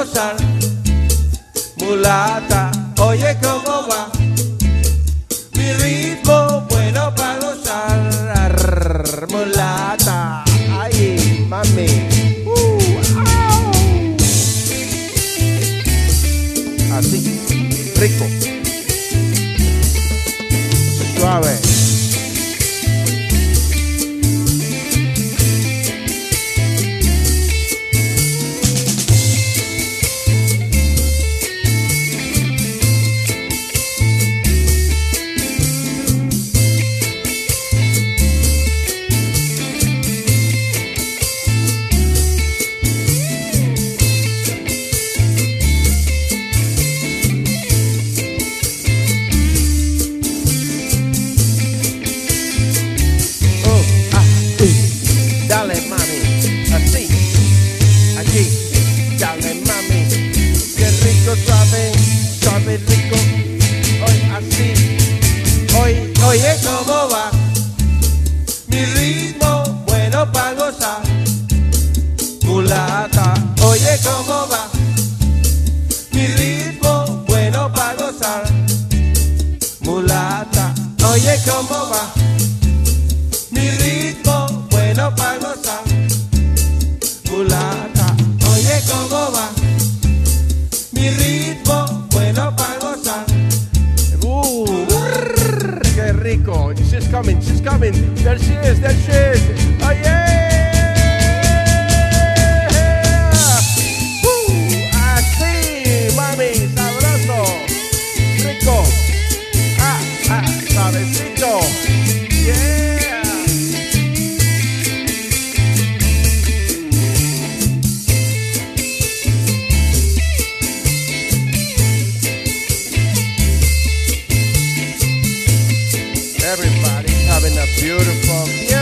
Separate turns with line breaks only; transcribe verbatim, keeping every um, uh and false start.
gozar. Mulata, oye cómo va. Mi ritmo bueno para gozar. Arr, mulata, ay, mami. Uh, así, rico, suave. Dale mami, así, aquí, dale mami, qué rico, suave, suave, rico, hoy así, hoy, oye cómo va, mi ritmo bueno para gozar, mulata, oye cómo va, mi ritmo bueno para gozar, mulata, oye cómo va, mi ritmo bueno para gozar, mulata, oye cómo va, mi ritmo bueno para gozar. Uh, brrr, qué rico, she's coming, she's coming, there she is, there she is, oh yeah, uh, así, mami, sabroso, rico, ah, ah, suavecito, yeah. Everybody's having a beautiful, beautiful